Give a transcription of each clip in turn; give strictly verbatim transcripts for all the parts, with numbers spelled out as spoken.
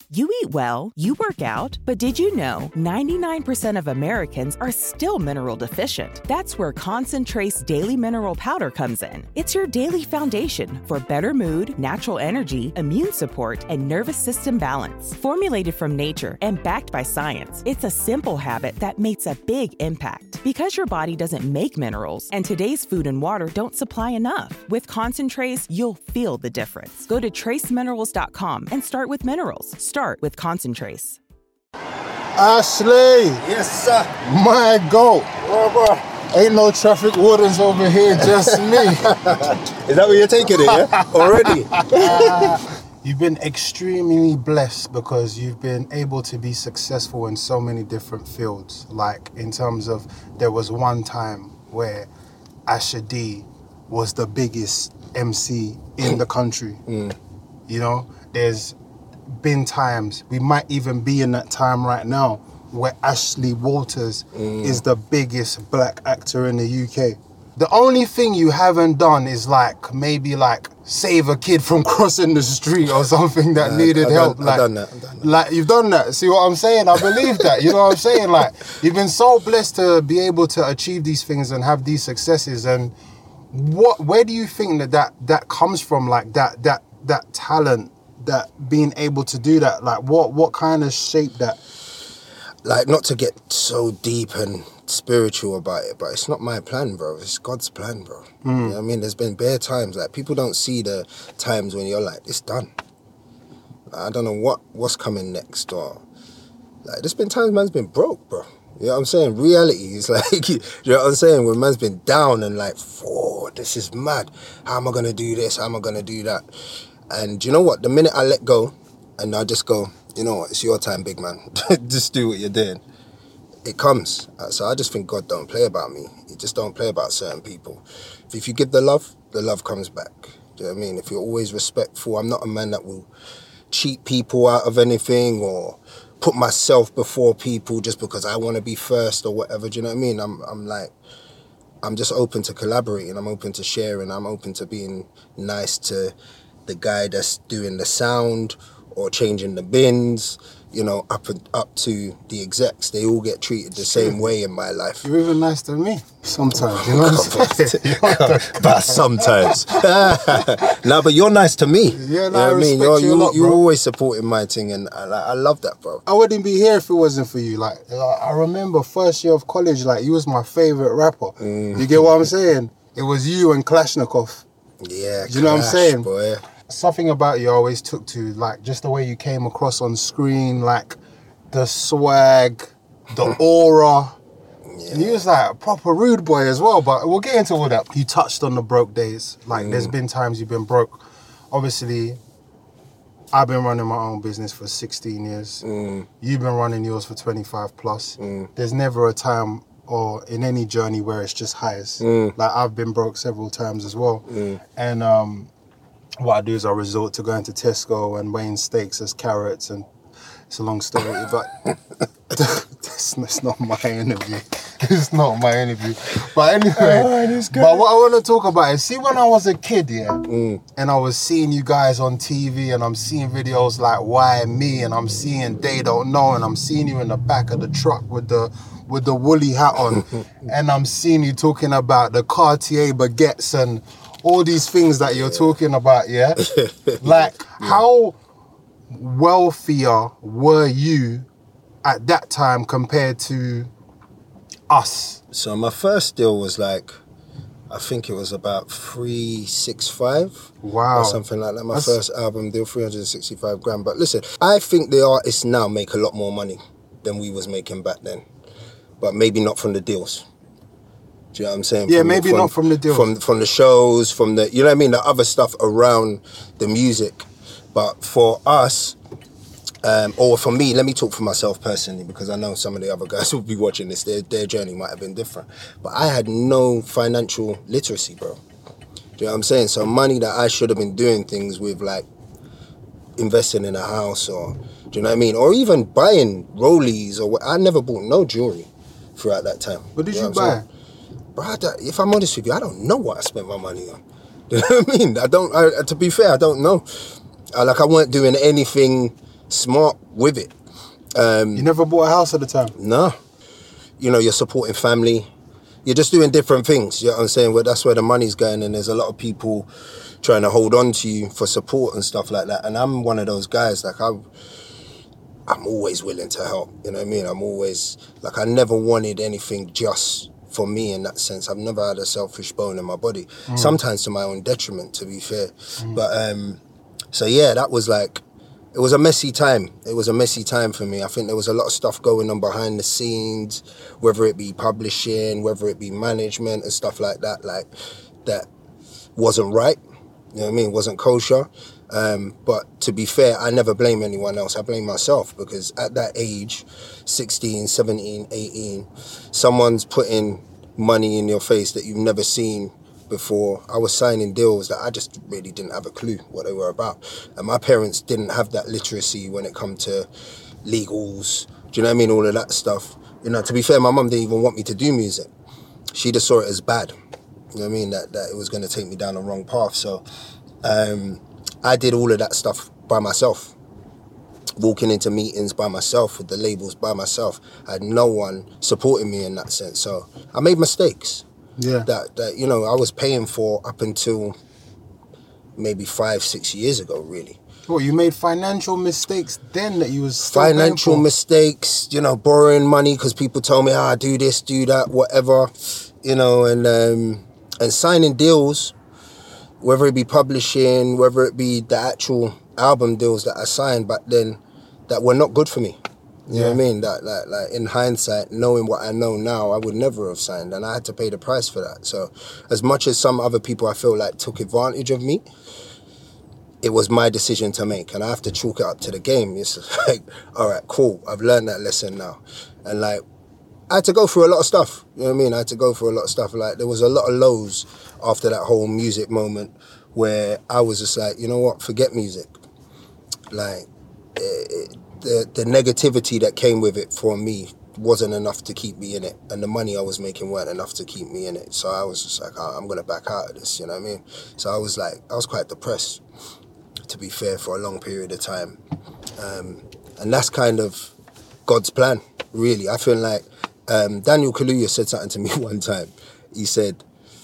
You eat well, you work out, but did you know ninety-nine percent of Americans are still mineral deficient? That's where Concentrace Daily Mineral Powder comes in. It's your daily foundation for better mood, natural energy, immune support, and nervous system balance. Formulated from nature and backed by science, it's a simple habit that makes a big impact. Because your body doesn't make minerals, and today's food and water don't supply enough. With Concentrace, you'll feel the difference. Go to trace minerals dot com and start with minerals. Start with Concentrace. Ashley! Yes, sir. My goat! Bro, bro. Ain't no traffic wardens over here, just me. Is that where you're taking it, yeah? Already? You've been extremely blessed because you've been able to be successful in so many different fields. Like, in terms of, there was one time where Asher D was the biggest M C in the country. Mm. You know, there's been times, we might even be in that time right now, where Ashley Walters mm. is the biggest black actor in the U K. The only thing you haven't done is like, maybe like save a kid from crossing the street or something that uh, needed I've help. Done, like, I've done that, I've done that. Like, you've done that. See what I'm saying? I believe that. You know what I'm saying? Like, you've been so blessed to be able to achieve these things and have these successes. And what, where do you think that that, that comes from? Like that, that, that talent, that being able to do that, like what what kind of shape that? Like, not to get so deep and spiritual about it, but it's not my plan, bro. It's God's plan, bro. Mm. You know what I mean? There's been bare times, like, people don't see the times when you're like, it's done. I don't know what what's coming next, or like, there's been times man's been broke, bro. You know what I'm saying? Reality is like, you know what I'm saying? When man's been down and like, oh, this is mad. How am I gonna do this? How am I gonna do that? And you know what? The minute I let go and I just go, you know what? It's your time, big man. Just do what you're doing. It comes. So I just think God don't play about me. He just don't play about certain people. If you give the love, the love comes back. Do you know what I mean? If you're always respectful, I'm not a man that will cheat people out of anything or put myself before people just because I want to be first or whatever. Do you know what I mean? I'm, I'm like, I'm just open to collaborating. I'm open to sharing. I'm open to being nice to the guy that's doing the sound or changing the bins, you know, up and up to the execs. They all get treated the same way in my life. You're even nice to me sometimes, you know what I'm saying? But sometimes. No, but you're nice to me. Yeah, no, you know I what I mean? You're, you you, a lot, you're bro. always supporting my thing, and I, I love that, bro. I wouldn't be here if it wasn't for you. Like, I remember first year of college, like, you was my favorite rapper. Mm. You get what I'm saying? It was you and Kalashnikov. Yeah, Do you know what I'm saying? Boy. Something about you I always took to, like, just the way you came across on screen, like, the swag, the aura. Yeah. And you was like a proper rude boy as well, but we'll get into all that. You touched on the broke days. Like, mm. there's been times you've been broke. Obviously, I've been running my own business for sixteen years. Mm. You've been running yours for twenty-five plus. Mm. There's never a time or in any journey where it's just highs. Mm. Like, I've been broke several times as well. Mm. And um, what I do is I resort to going to Tesco and weighing steaks as carrots, and it's a long story, but it's, it's not my interview. It's not my interview. But anyway, oh, but what I want to talk about is, see, when I was a kid, yeah, mm. and I was seeing you guys on T V, and I'm seeing videos like Why Me, and I'm seeing They Don't Know, and I'm seeing you in the back of the truck with the with the woolly hat on, and I'm seeing you talking about the Cartier baguettes and all these things that you're yeah. talking about, yeah? Like, yeah. how wealthier were you at that time compared to us? So my first deal was like, I think it was about three sixty-five. Wow. Or something like that. My That's... first album deal, three hundred sixty-five grand. But listen, I think the artists now make a lot more money than we was making back then. But maybe not from the deals. Do you know what I'm saying? Yeah, from maybe the, from, not from the deals. From, from the shows, from the, you know what I mean? The other stuff around the music. But for us, um, or for me, let me talk for myself personally, because I know some of the other guys will be watching this, their, their journey might have been different. But I had no financial literacy, bro. Do you know what I'm saying? So money that I should have been doing things with, like investing in a house, or, do you know what I mean? Or even buying Rollies, or what. I never bought no jewelry throughout that time. What did you, you know buy? What Bro, I don't, if I'm honest with you, I don't know what I spent my money on. Do you know what I mean? I don't, I, to be fair, I don't know. I, like, I weren't doing anything smart with it. Um, you never bought a house at the time? No. You know, you're supporting family. You're just doing different things, you know what I'm saying? Well, that's where the money's going, and there's a lot of people trying to hold on to you for support and stuff like that. And I'm one of those guys, like, I, I'm always willing to help, you know what I mean? I'm always, like, I never wanted anything just for me in that sense. I've never had a selfish bone in my body. Mm. Sometimes to my own detriment, to be fair. Mm. But, um, so yeah, that was like, it was a messy time. It was a messy time for me. I think there was a lot of stuff going on behind the scenes, whether it be publishing, whether it be management and stuff like that, like that wasn't right. You know what I mean? Wasn't kosher. Um, but to be fair, I never blame anyone else. I blame myself, because at that age, sixteen, seventeen, eighteen, someone's putting money in your face that you've never seen before. I was signing deals that I just really didn't have a clue what they were about. And my parents didn't have that literacy when it come to legals. Do you know what I mean? All of that stuff. You know, to be fair, my mum didn't even want me to do music. She just saw it as bad. You know what I mean? That, that it was going to take me down the wrong path. So um, I did all of that stuff by myself. Walking into meetings by myself, with the labels by myself. I had no one supporting me in that sense. So I made mistakes. Yeah. That, that, you know, I was paying for up until maybe five, six years ago, really. What, you made financial mistakes then that you was still Financial paying for? mistakes, you know, borrowing money because people told me, ah, do this, do that, whatever, you know, and um, and signing deals, whether it be publishing, whether it be the actual album deals that I signed back then, that were not good for me. You know what I mean? That, like, like in hindsight, knowing what I know now, I would never have signed, and I had to pay the price for that. So as much as some other people I feel like took advantage of me, it was my decision to make, and I have to chalk it up to the game. It's like, all right, cool, I've learned that lesson now. And like, I had to go through a lot of stuff. You know what I mean? I had to go through a lot of stuff. Like, there was a lot of lows after that whole music moment where I was just like, you know what, forget music. Like, it, it, The, the negativity that came with it for me wasn't enough to keep me in it, and the money I was making weren't enough to keep me in it. So I was just like, oh, I'm gonna back out of this, you know what I mean? So I was like, I was quite depressed, to be fair, for a long period of time. Um, and that's kind of God's plan, really. I feel like um, Daniel Kaluuya said something to me one time. He said,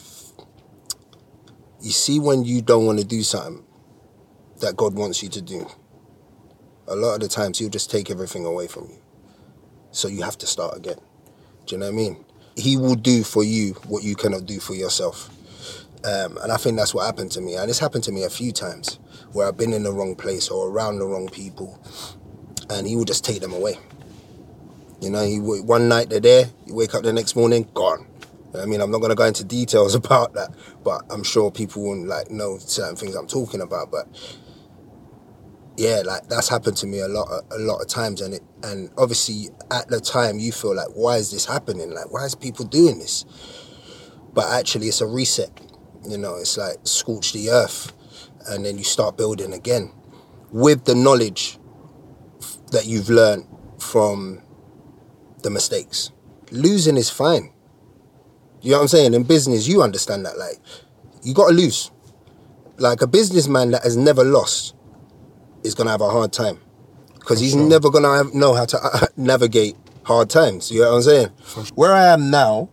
you see, when you don't want to do something that God wants you to do, a lot of the times he'll just take everything away from you. So you have to start again. Do you know what I mean? He will do for you what you cannot do for yourself. Um, and I think that's what happened to me. And it's happened to me a few times where I've been in the wrong place or around the wrong people, and he will just take them away. You know, he, one night they're there, you wake up the next morning, gone. I mean, I'm not going to go into details about that, but I'm sure people won't like know certain things I'm talking about. But yeah, like, that's happened to me a lot, a, a lot of times, and it, and obviously at the time you feel like, why is this happening? Like, why is people doing this? But actually, it's a reset. You know, it's like scorch the earth, and then you start building again with the knowledge that you've learned from the mistakes. Losing is fine. You know what I'm saying? In business, you understand that. Like, you got to lose. Like, a businessman that has never lost is going to have a hard time, because he's sure. never going to know how to uh, navigate hard times. You know what I'm saying? Sure. Where I am now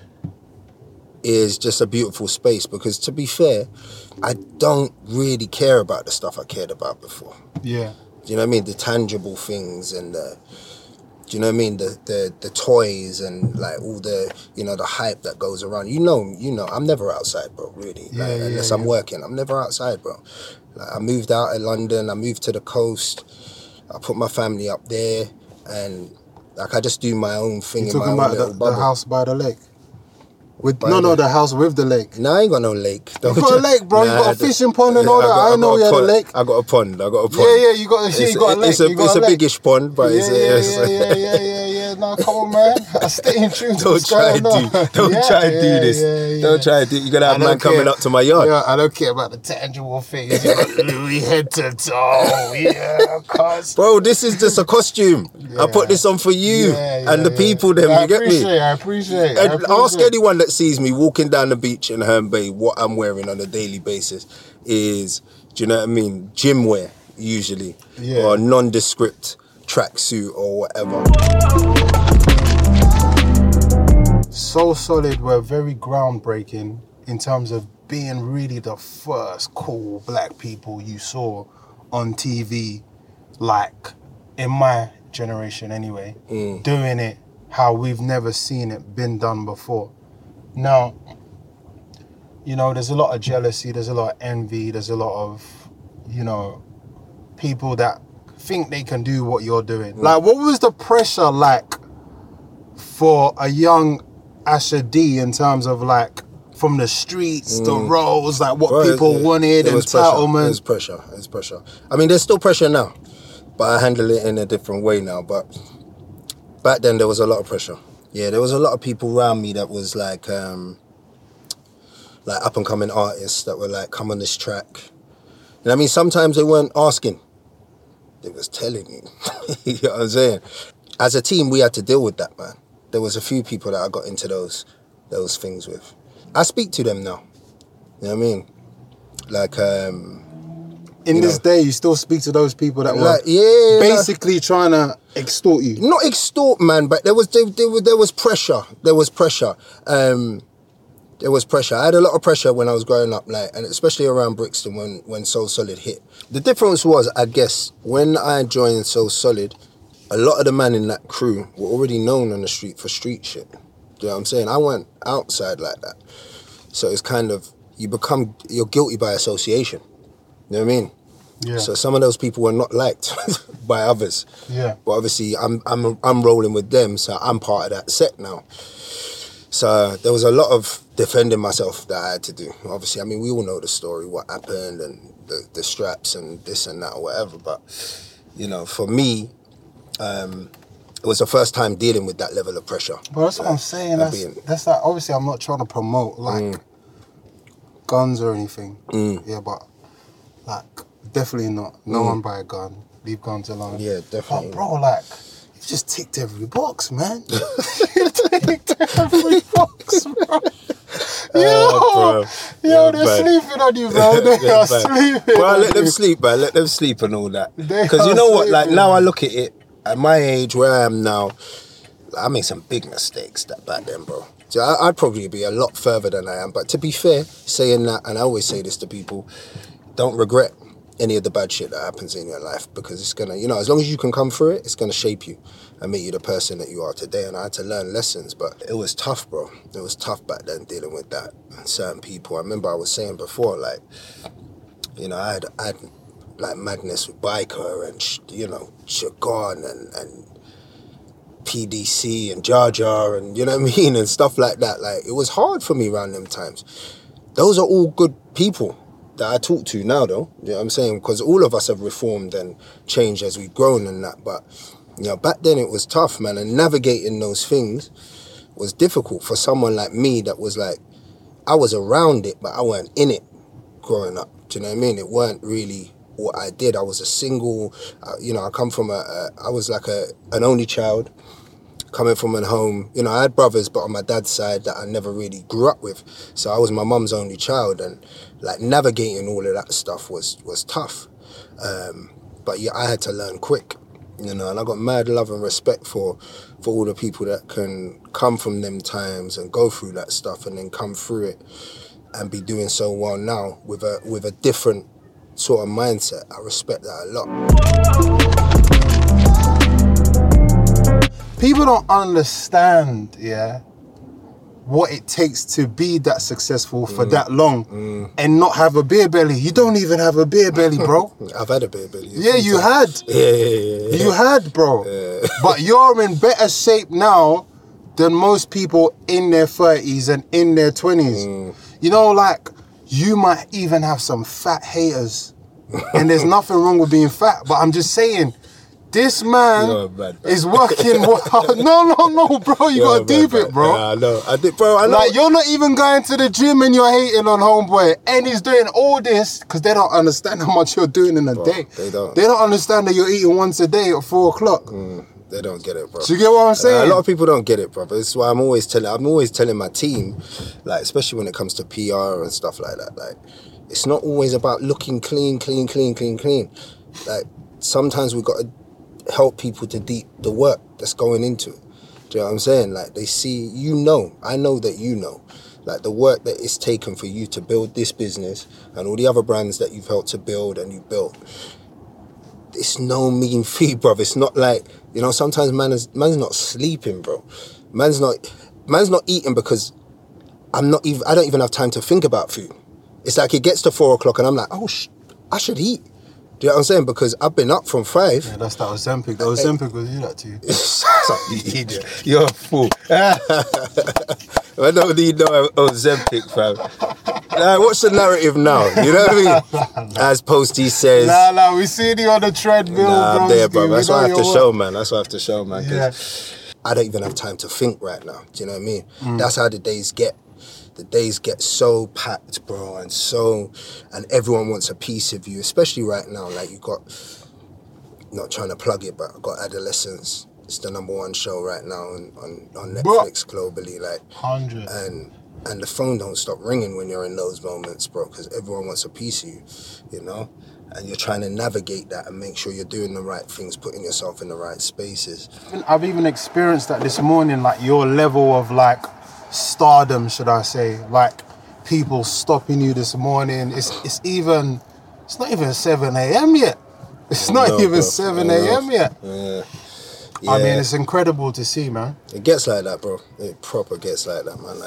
is just a beautiful space, because to be fair, I don't really care about the stuff I cared about before. Yeah. Do you know what I mean? The tangible things and the, do you know what I mean? The, the the toys and like all the, you know, the hype that goes around. You know, you know, I'm never outside, bro, really. Yeah, like, yeah, unless yeah. I'm working. I'm never outside, bro. Like, I moved out of London, I moved to the coast, I put my family up there, and like, I just do my own thing you in my own about little the, bubble. the house by the lake? With, By no, the, no, the house with the lake. No, I ain't got no lake. You got a lake, bro. Nah, you got a fishing pond and all that. I, I know you had a lake. I got a pond. I got a pond. Yeah, yeah, you got, yeah, you got a lake. It's a, got it's a, a biggish pond, but yeah, it's, yeah, it's, yeah, yeah, yeah, yeah, yeah. No, come on, man. I stay in tune. Don't try to do. Don't yeah, try to yeah, do this. Yeah, yeah. Don't try to do. You gotta have man care. coming up to my yard. Yeah, I don't care about the tangible things. You got Louis head to toe. Yeah, cuz. Bro, this is just a costume. Yeah. I put this on for you yeah, yeah, and the yeah. people. Them, I you get me? I appreciate. I And appreciate. ask anyone that sees me walking down the beach in Herne Bay what I'm wearing on a daily basis is, do you know what I mean, gym wear. usually, Yeah. or a nondescript tracksuit or whatever. So Solid were very groundbreaking in terms of being really the first cool black people you saw on T V, like in my generation anyway, Mm. doing it how we've never seen it been done before. Now, you know, there's a lot of jealousy, there's a lot of envy, there's a lot of, you know, people that think they can do what you're doing. Mm. Like, what was the pressure like for a young Asher D in terms of like from the streets, the Mm. roads, like what Well, people it- wanted, it was pressure. It entitlement? was pressure. It was pressure. I mean, there's still pressure now, but I handle it in a different way now. But back then, there was a lot of pressure. Yeah, there was a lot of people around me that was like, um, like up and coming artists that were like, come on this track. And I mean, sometimes they weren't asking; they was telling you. You know what I'm saying? As a team, we had to deal with that, man. There was a few people that I got into those those things with. I speak to them now. You know what I mean? Like, um... In you this know, day, you still speak to those people that were like, yeah, basically trying to extort you. not extort, man, but there was there, there, there was pressure. There was pressure. Um, there was pressure. I had a lot of pressure when I was growing up, like, and especially around Brixton when when Soul Solid hit. The difference was, I guess, when I joined Soul Solid, a lot of the men in that crew were already known on the street for street shit. You know what I'm saying? I went outside like that, so it's kind of you become you're guilty by association. You know what I mean? Yeah. So some of those people were not liked by others. Yeah. But obviously, I'm I'm I'm rolling with them, so I'm part of that set now. So there was a lot of defending myself that I had to do. Obviously, I mean, we all know the story, what happened, and the, the straps and this and that or whatever. But you know, for me, um, it was the first time dealing with that level of pressure. But that's what I'm Like, saying. and That's, being- that's like, obviously, I'm not trying to promote like Mm. guns or anything. Mm. Yeah, but like, definitely not. No one buy a gun. Leave guns alone. Yeah, definitely. But bro, like, you just ticked every box, man. You ticked every box, bro. Yo, Oh, bro. yo, You're they're bad. sleeping on you, bro. They They're are bad. sleeping. Well, on let them you. sleep, man. Let them sleep and all that. They Because you are know what? Like, sleeping. now I look at it, at my age, where I am now, I made some big mistakes that back then, bro. So I, I'd probably be a lot further than I am. But to be fair, saying that, and I always say this to people, don't regret any of the bad shit that happens in your life, because it's gonna, you know, as long as you can come through it, it's gonna shape you and make you the person that you are today. And I had to learn lessons, but it was tough, bro. It was tough back then dealing with that and certain people. I remember I was saying before, like, you know, I had, I had like madness with Biker and, sh- you know, Shagon and, and P D C and Jar Jar and, you know what I mean, and stuff like that. Like, it was hard for me around them times. Those are all good people that I talk to now, though. You know what I'm saying? Because all of us have reformed and changed as we've grown and that. But, you know, back then it was tough, man. And navigating those things was difficult for someone like me that was like, I was around it, but I weren't in it growing up. Do you know what I mean? It weren't really what I did. I was a single, uh, you know, I come from a, a I was like a an only child. Coming from a home, you know, I had brothers, but on my dad's side that I never really grew up with. So I was my mum's only child, and like navigating all of that stuff was was tough. Um, but yeah, I had to learn quick, you know, and I got mad love and respect for for all the people that can come from them times and go through that stuff and then come through it and be doing so well now with a with a different sort of mindset. I respect that a lot. People don't understand, yeah, what it takes to be that successful for Mm. that long Mm. and not have a beer belly. You don't even have a beer belly, bro. I've had a beer belly. Yeah, you had. Yeah, yeah, yeah, yeah. You had, bro. Yeah. But you're in better shape now than most people in their thirties and in their twenties. Mm. You know, like, you might even have some fat haters. And there's nothing wrong with being fat, but I'm just saying, this man You're a bad man. is working well. No, no, no, bro. You You're gotta a bad deep man. it, bro. Yeah, I know. I did, bro. I know. Like, you're not even going to the gym and you're hating on homeboy, and he's doing all this because they don't understand how much you're doing in a Bro, day. they don't. They don't understand that you're eating once a day at four o'clock. Mm, they don't get it, bro. Do you get what I'm Uh, saying? a lot of people don't get it, brother. This is why I'm always telling. I'm always telling my team, like, especially when it comes to P R and stuff like that. Like, it's not always about looking clean, clean, clean, clean, clean. Like, sometimes we got to help people to deep the work that's going into it. Do you know what I'm saying? Like, they see, you know, I know that you know, like the work that it's taken for you to build this business and all the other brands that you've helped to build and you built. It's no mean feat, bro. It's not like, you know, sometimes man is, man's not sleeping, bro. Man's not, man's not eating because I'm not even, I don't even have time to think about food. It's like it gets to four o'clock and I'm like, oh, sh- I should eat. Do you know what I'm saying? Because I've been up from five. Yeah, that's that Ozempic. The Ozempic will do that to you. You idiot. You're a fool. I don't need no Ozempic, fam. Nah, what's the narrative now? You know what I mean? As Posty says. Nah, nah, we see you on the treadmill, nah, bro. I'm there, bro. That's what I have to work. show, man. That's what I have to show, man. Yeah. I don't even have time to think right now. Do you know what I mean? Mm. That's how the days get. The days get so packed, bro, and so, and everyone wants a piece of you, especially right now. Like, you got, not trying to plug it, but I got Adolescence. It's the number one show right now on, on, on Netflix bro. globally. Like, one hundred. And and the phone don't stop ringing when you're in those moments, bro, because everyone wants a piece of you, you know? And you're trying to navigate that and make sure you're doing the right things, putting yourself in the right spaces. I've even experienced that this morning, like your level of like stardom, should I say, like people stopping you this morning. It's it's even, it's not even seven a.m. yet. It's not no, even bro. seven a.m. yet. Yeah. Yeah. I mean, it's incredible to see, man. It gets like that, bro. It proper gets like that, man.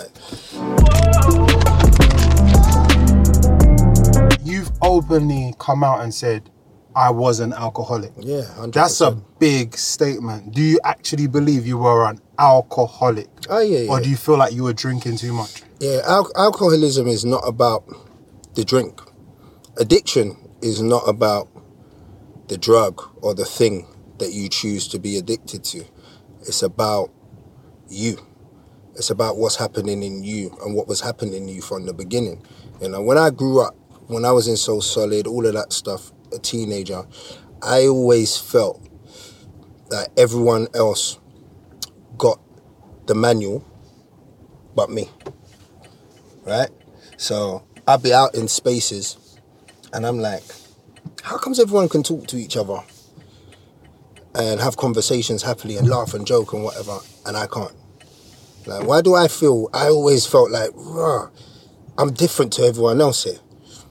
Like, you've openly come out and said, I was an alcoholic. Yeah, one hundred percent. That's a big statement. Do you actually believe you were an alcoholic? Oh, yeah, yeah. Or do you feel like you were drinking too much? Yeah, al- alcoholism is not about the drink. Addiction is not about the drug or the thing that you choose to be addicted to. It's about you. It's about what's happening in you and what was happening in you from the beginning. You know, when I grew up, when I was in So Solid, all of that stuff, a teenager, I always felt that everyone else got the manual but me, right? So I'd be out in spaces and I'm like, how comes everyone can talk to each other and have conversations happily and laugh and joke and whatever, and I can't? Like, why do I feel, I always felt like, rah, I'm different to everyone else here.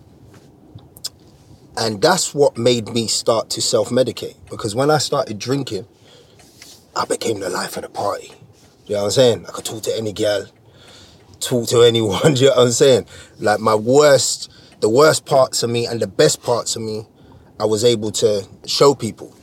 And that's what made me start to self-medicate, because when I started drinking, I became the life of the party. You know what I'm saying? I could talk to any girl, talk to anyone, you know what I'm saying? Like, my worst, the worst parts of me and the best parts of me, I was able to show people.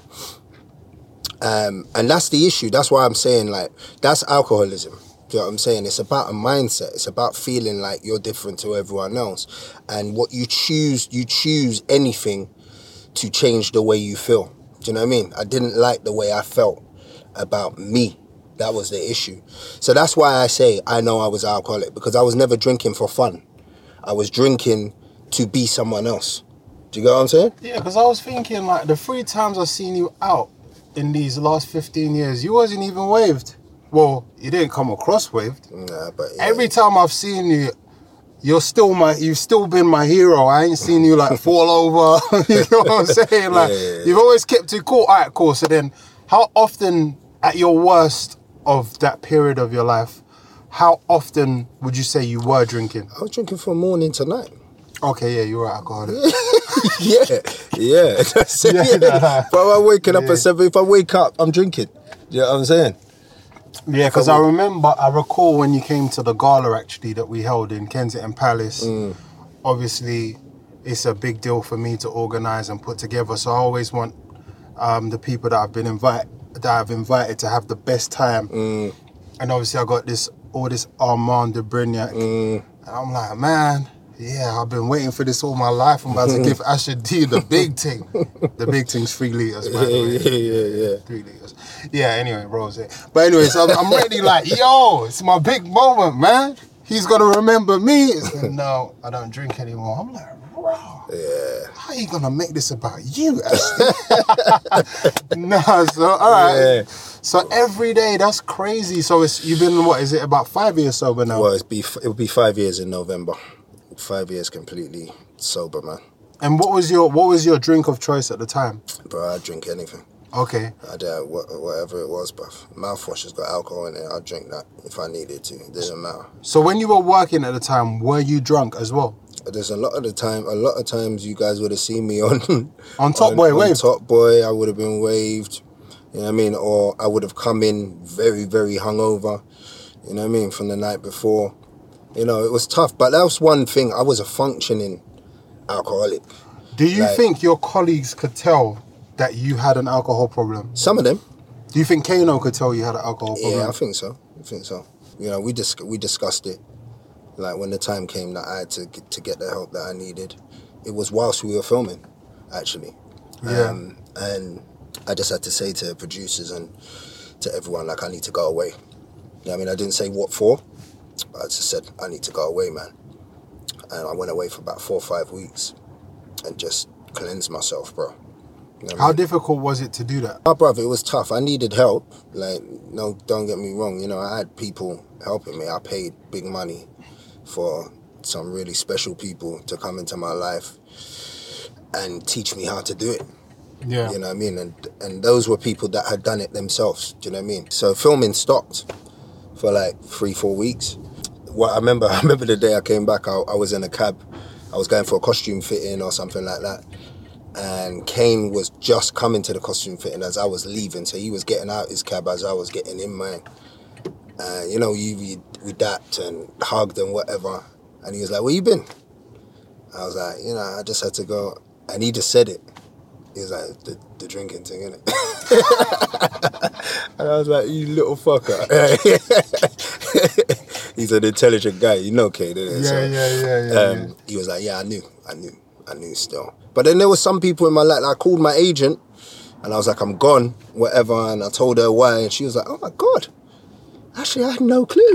Um, and that's the issue. That's why I'm saying, like, that's alcoholism. Do you know what I'm saying? It's about a mindset. It's about feeling like you're different to everyone else. And what you choose, you choose anything to change the way you feel. Do you know what I mean? I didn't like the way I felt about me. That was the issue. So that's why I say I know I was alcoholic, because I was never drinking for fun. I was drinking to be someone else. Do you get what I'm saying? Yeah, because I was thinking, like, the three times I've seen you out in these last fifteen years, you wasn't even waved. Well, you didn't come across waved. Nah, but yeah. Every time I've seen you, you're still my, you've still been my hero. I ain't seen you like fall over. You know what I'm saying? Like, yeah, yeah, yeah. You've always kept it cool. All right, cool. So then, how often at your worst of that period of your life, how often would you say you were drinking? I was drinking from morning to night. Okay, yeah, you were alcoholic. yeah, yeah. That's it, Yeah, yeah. nah, nah. But I'm waking up Yeah. at seven. If I wake up, I'm drinking. You know what I'm saying? Yeah, because I remember, I recall when you came to the gala actually that we held in Kensington Palace. Mm. Obviously, it's a big deal for me to organise and put together. So I always want um, the people that I've been invite that I've invited to have the best time. Mm. And obviously, I got this all this Armand de Brignac, mm. and I'm like, man. Yeah, I've been waiting for this all my life. I'm about to give Asher D the big thing. The big thing's three litres, by the way. Yeah, yeah, yeah. Three litres. Yeah, anyway, Rose. But anyway, so I'm, I'm ready like, yo, it's my big moment, man. He's going to remember me. It's like, no, I don't drink anymore. I'm like, bro, yeah. How are you going to make this about you, Ashley? Nah, so, all right. Yeah. So every day, that's crazy. So it's you've been, what, is it about five years sober now? Well, it's be, it'll be five years in November. Five years completely sober, man. And what was your what was your drink of choice at the time? Bro, I'd drink anything. Okay. I did whatever it was, bruv. Mouthwash has got alcohol in it. I'd drink that if I needed to. It doesn't matter. So when you were working at the time, were you drunk as well? There's a lot of the time, a lot of times you guys would have seen me on... on Top Boy, on waved? Top Boy, I would have been waved. You know what I mean? Or I would have come in very, very hungover. You know what I mean? From the night before. You know, it was tough. But that was one thing. I was a functioning alcoholic. Do you like, think your colleagues could tell that you had an alcohol problem? Some of them. Do you think Kano could tell you had an alcohol problem? Yeah, I think so. I think so. You know, we dis- we discussed it. Like, when the time came that I had to get, to get the help that I needed, it was whilst we were filming, actually. Yeah. Um, and I just had to say to producers and to everyone, like, I need to go away. You know what I mean? I didn't say what for, but I just said, I need to go away, man. And I went away for about four or five weeks and just cleansed myself, bro. You know How I mean? difficult was it to do that? Oh, brother, it was tough. I needed help. Like, no, don't get me wrong. You know, I had people helping me. I paid big money for some really special people to come into my life and teach me how to do it. Yeah. You know what I mean? And and those were people that had done it themselves. Do you know what I mean? So filming stopped for like three, four weeks. Well, I remember I remember the day I came back, I, I was in a cab. I was going for a costume fitting or something like that. And Kane was just coming to the costume fitting as I was leaving. So he was getting out his cab as I was getting in mine. Uh, you know, you, we, we dapped and hugged and whatever. And he was like, where you been? I was like, you know, I just had to go. And he just said it. He was like, the, the drinking thing, innit? And I was like, you little fucker. He's an intelligent guy. You know Kane, innit? Yeah, so, yeah, yeah, yeah, um, yeah. He was like, yeah, I knew. I knew. I knew still. But then there was some people in my life. Like, I called my agent. And I was like, I'm gone, whatever. And I told her why. And she was like, oh, my God. Actually, I had no clue.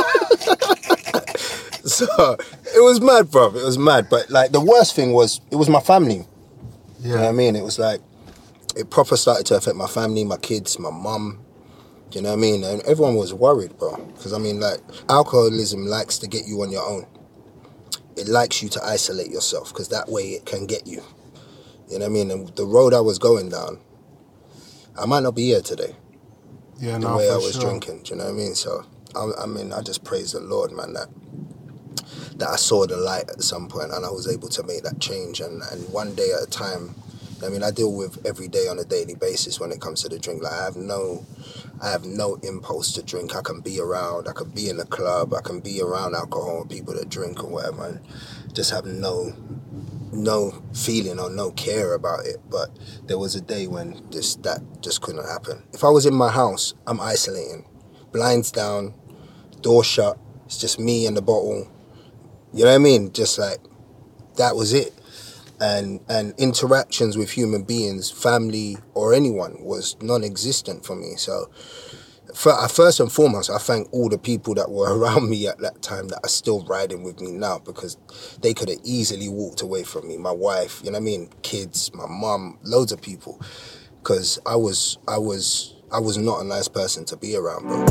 So, it was mad, bro. It was mad. But, like, the worst thing was, it was my family. Yeah. You know what I mean? It was like, it proper started to affect my family, my kids, my mum. Do you know what I mean? And everyone was worried, bro. Because, I mean, like, alcoholism likes to get you on your own. It likes you to isolate yourself, because that way it can get you. You know what I mean? And the road I was going down, I might not be here today. Yeah, the no, way for I was sure. drinking, do you know what I mean? So, I, I mean, I just praise the Lord, man, that that I saw the light at some point and I was able to make that change. And, and one day at a time, I mean, I deal with every day on a daily basis when it comes to the drink. Like, I have no, I have no impulse to drink. I can be around, I can be in a club, I can be around alcohol, people that drink or whatever, and just have no, no feeling or no care about it. But there was a day when this that just couldn't happen. If I was in my house, I'm isolating, blinds down, door shut. It's just me and the bottle. You know what I mean? Just like, that was it. And and interactions with human beings, family or anyone, was non-existent for me. So for, first and foremost, I thank all the people that were around me at that time that are still riding with me now, because they could have easily walked away from me. My wife, you know what I mean? Kids, my mum, loads of people. Because I was, I was, I was not a nice person to be around, bro.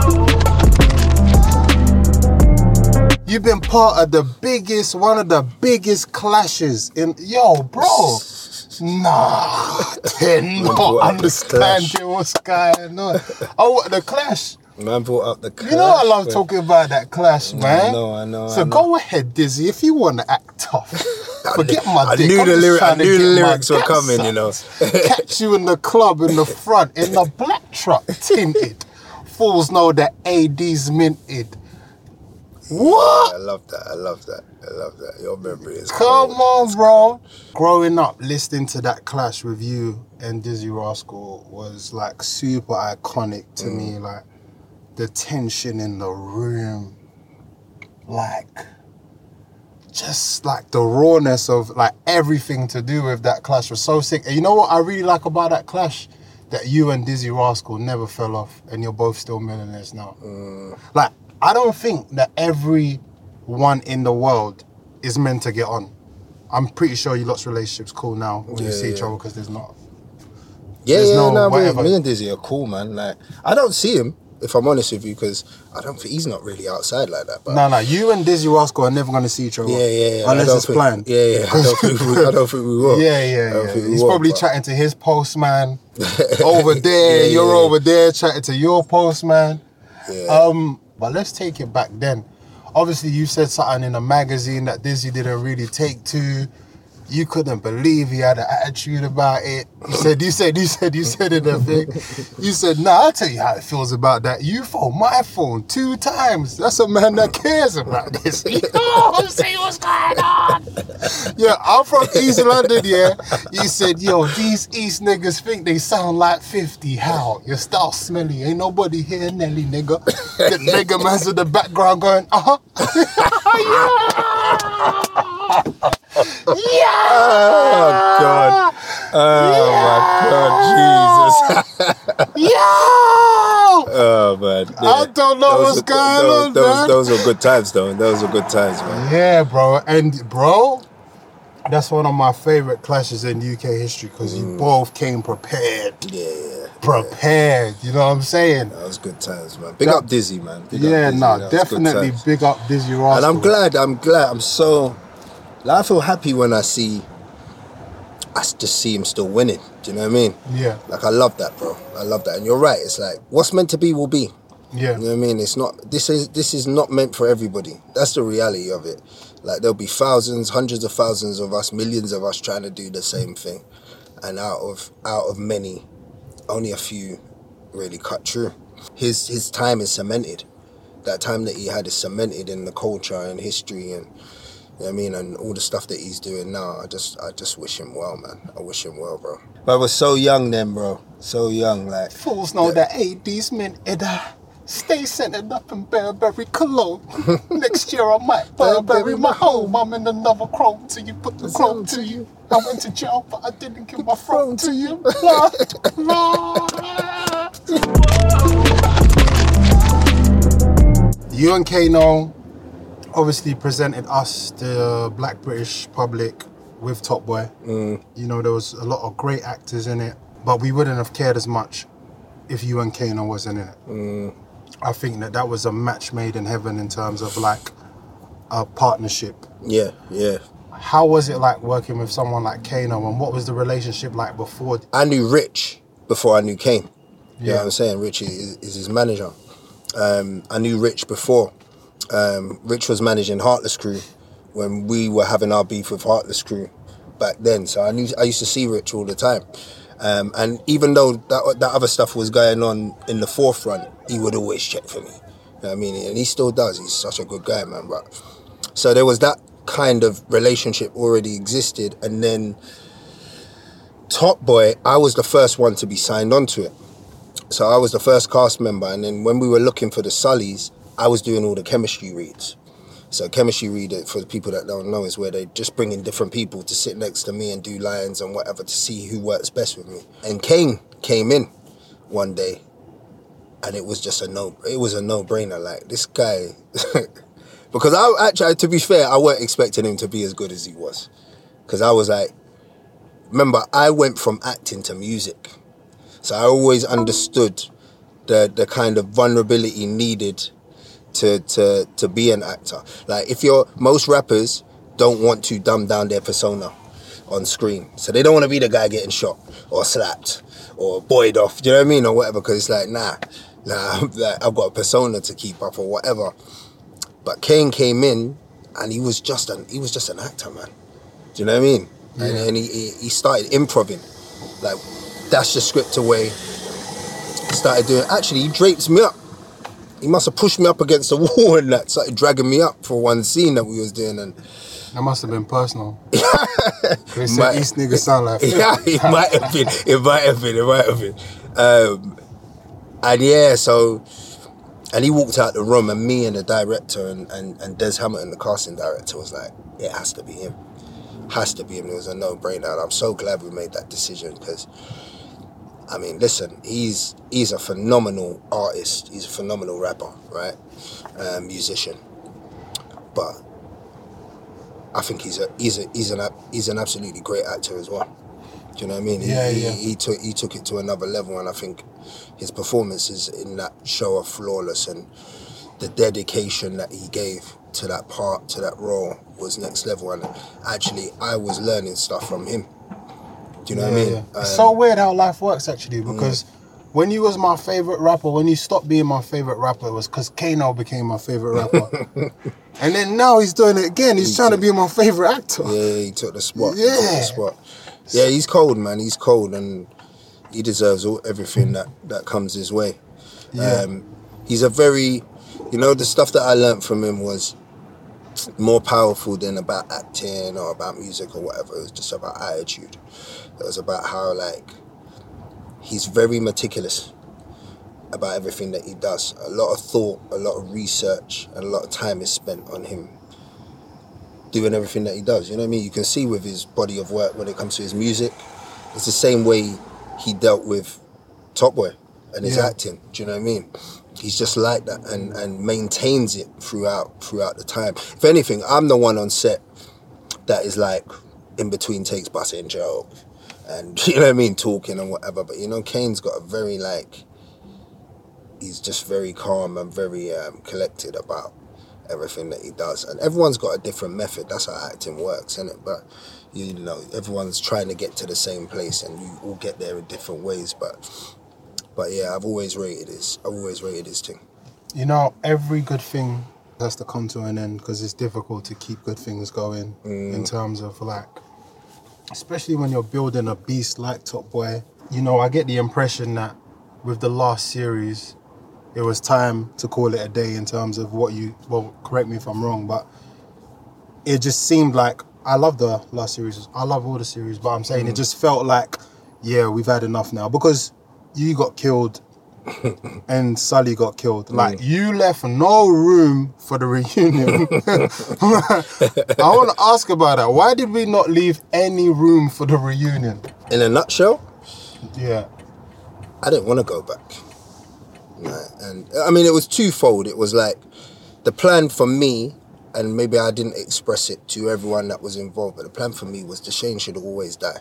You've been part of the biggest, one of the biggest clashes in, yo, bro. Nah, they're not understanding what's going on. Oh, what, the clash? Man brought up the clash. You know I love bro. talking about that clash, man. I know, I know. So I know. go ahead, Dizzy, if you want to act tough. Forget my I dick. knew I'm the just lyric- trying I to knew the get my lyrics were gas coming, you know. sucked. Catch you in the club in the front, in the black truck, tinted. Fools know that A D's minted. What? I love that. I love that. I love that. Your memory is Come cold. on, bro. Growing up, listening to that clash with you and Dizzy Rascal was like super iconic to Mm. me. Like the tension in the room, like just like the rawness of like everything to do with that clash was so sick. And you know what I really like about that clash? That you and Dizzy Rascal never fell off, and you're both still millionaires now. Mm. Like, I don't think that everyone in the world is meant to get on. I'm pretty sure you lot's relationships cool now when you Yeah, see each yeah. other, because there's not. Yeah, There's yeah, no no, me, whatever. me and Dizzy are cool, man. Like, I don't see him. if I'm honest with you, because I don't think he's not really outside like that. But No, no, you and Dizzy Rascal are never going to see each other. yeah, yeah, yeah. Unless I don't it's think, planned. Yeah, yeah. I don't think we, I don't think we will. Yeah, yeah, I don't yeah. think we He's will, probably but- chatting to his postman over there. Yeah, yeah, you're yeah. over there chatting to your postman. Yeah. Um, but let's take it back then. Obviously, you said something in a magazine that Dizzy didn't really take to. You couldn't believe he had an attitude about it. You said, you said, you said, you said it, that thing. You said, nah, I'll tell you how it feels about that. You phoned my phone two times. That's a man that cares about this. You know, see what's going on. Yeah, I'm from East London, yeah. You said, yo, these East niggas think they sound like fifty. How? Your style smelly. Ain't nobody here, Nelly, nigga. The nigga man's in the background going, uh-huh. Yeah. Oh God! Oh my God! Jesus! Yo! Oh man! Yeah. I don't know Those what's are- going those, on, those, man. Those were good times, though. Those were good times, man. Yeah, bro. And bro, that's one of my favorite clashes in U K history because you both came prepared. Yeah, yeah. Prepared. You know what I'm saying? That was good times, man. Big That- up Dizzy, man. Big Yeah, up Dizzy. no, That was good definitely times. big up Dizzy Rascal. And I'm glad. I'm glad. I'm so. Like, I feel happy when I see. I s- just see him still winning. Do you know what I mean? Yeah, Like I love that, bro. I love that. And you're right. It's like what's meant to be will be. yeah. You know what I mean? It's not. This is this is not meant for everybody. That's the reality of it. Like there'll be thousands, hundreds of thousands of us, millions of us trying to do the same thing, and out of out of many, only a few really cut through. His his time is cemented. That time that he had is cemented in the culture and history and. You know what I mean, and all the stuff that he's doing now, I just, I just wish him well, man. I wish him well, bro. But I was so young then, bro. So young, like. Fools know that A D's men Edda stay sending up in Burberry cologne. Next year I might Burberry my home. I'm in another chrome till you put the chrome to you. I went to jail, but I didn't give my throne to you. You and Kano obviously presented us, the Black British public, with Top Boy. Mm. You know, there was a lot of great actors in it, but we wouldn't have cared as much if you and Kano wasn't in it. Mm. I think that that was a match made in heaven in terms of like a partnership. Yeah, yeah. How was it like working with someone like Kano, and what was the relationship like before? I knew Rich before I knew Kane. You know Yeah. what I'm saying? Rich is, is his manager. Um, I knew Rich before. Um, Rich was managing Heartless Crew when we were having our beef with Heartless Crew back then. So I knew I used to see Rich all the time. Um, and even though that that other stuff was going on in the forefront, he would always check for me. You know what I mean? And he still does. He's such a good guy, man. But so there was that kind of relationship already existed. And then Top Boy, I was the first one to be signed onto it. So I was the first cast member. And then when we were looking for the Sullys, I was doing all the chemistry reads. So chemistry read, for the people that don't know, is where they just bring in different people to sit next to me and do lines and whatever to see who works best with me. And Kane came in one day, and it was just a no. It was a no-brainer. Like this guy, because I actually, to be fair, I weren't expecting him to be as good as he was, because I was like, remember, I went from acting to music, so I always understood the the kind of vulnerability needed to to to be an actor. Like if you're, most rappers don't want to dumb down their persona on screen, so they don't want to be the guy getting shot or slapped or buoyed off, do you know what I mean, or whatever, because it's like nah nah like, I've got a persona to keep up or whatever. But Kane came in and he was just an he was just an actor, man, do you know what I mean? Yeah. and, and he, he he started improvising, like that's the script away, started doing, actually he drapes me up. He must have pushed me up against the wall and that, started dragging me up for one scene that we was doing. And That must have been personal. They said Might- East niggas sound like yeah, it might have been. It might have been. It might have been. Um, and yeah, so, and he walked out the room, and me and the director and, and, and Des Hamilton, the casting director, was like, it has to be him. Has to be him. It was a no-brainer. And I'm so glad we made that decision, because, I mean, listen, he's he's a phenomenal artist. He's a phenomenal rapper, right? Um, musician. But I think he's a he's a he's an he's an absolutely great actor as well. Do you know what I mean? Yeah, he, yeah. He, he took he took it to another level, and I think his performances in that show are flawless, and the dedication that he gave to that part, to that role, was next level. And actually, I was learning stuff from him. Do you know yeah, what I mean? Yeah. Um, it's so weird how life works, actually, because mm. when you was my favorite rapper, when you stopped being my favorite rapper, it was because Kano became my favorite rapper. And then now he's doing it again. He's he trying took, to be my favorite actor. Yeah, he took the spot. Yeah. He took the spot. Yeah, he's cold, man. He's cold, and he deserves all, everything that, that comes his way. Yeah. Um, he's a very, you know, the stuff that I learned from him was more powerful than about acting or about music or whatever. It was just about attitude. It was about how, like, he's very meticulous about everything that he does. A lot of thought, a lot of research, and a lot of time is spent on him doing everything that he does. You know what I mean? You can see with his body of work when it comes to his music, it's the same way he dealt with Top Boy and his yeah. acting. Do you know what I mean? He's just like that, and, and maintains it throughout throughout the time. If anything, I'm the one on set that is like in between takes, busting jokes, and you know what I mean, talking and whatever. But you know, Kane's got a very like, he's just very calm and very um, collected about everything that he does. And everyone's got a different method. That's how acting works, isn't it? But you know, everyone's trying to get to the same place, and you all get there in different ways. But but yeah, I've always rated his. I've always rated his thing. You know, every good thing has to come to an end, because it's difficult to keep good things going mm. in terms of like, especially when you're building a beast like Top Boy. You know, I get the impression that with the last series, it was time to call it a day in terms of what you, well, correct me if I'm wrong, but it just seemed like, I love the last series, I love all the series, but I'm saying mm. it just felt like, yeah, we've had enough now, because you got killed and Sully got killed. Mm. Like, you left no room for the reunion. I want to ask about that. Why did we not leave any room for the reunion? In a nutshell? Yeah. I didn't want to go back. Right. And I mean, it was twofold. It was like the plan for me, and maybe I didn't express it to everyone that was involved, but the plan for me was Deshane should always die.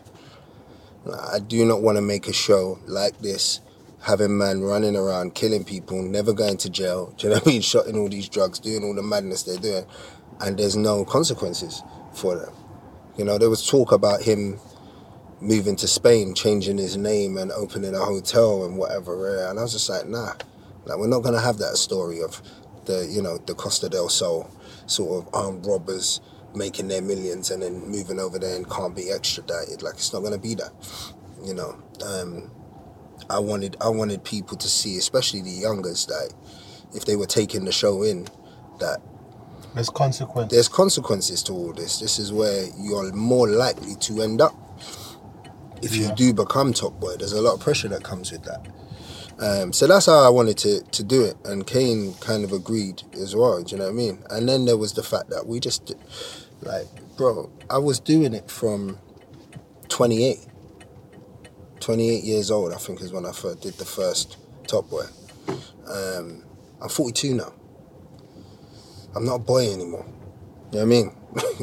I do not want to make a show like this, having man running around, killing people, never going to jail, do you know what I mean, shotting all these drugs, doing all the madness they're doing, and there's no consequences for them. You know, there was talk about him moving to Spain, changing his name and opening a hotel and whatever, and I was just like, nah, like, we're not going to have that story of the, you know, the Costa del Sol sort of armed robbers making their millions and then moving over there and can't be extradited. Like, it's not going to be that, you know. Um, I wanted I wanted people to see, especially the youngers, that if they were taking the show in, that there's consequences. There's consequences to all this. This is where you're more likely to end up. If yeah. you do become Top Boy, there's a lot of pressure that comes with that. Um, so that's how I wanted to, to do it. And Kane kind of agreed as well, do you know what I mean? And then there was the fact that we just, like, bro, I was doing it from twenty-eight. twenty-eight years old, I think, is when I first did the first Top Boy. Um, I'm forty-two now. I'm not a boy anymore. You know what I mean?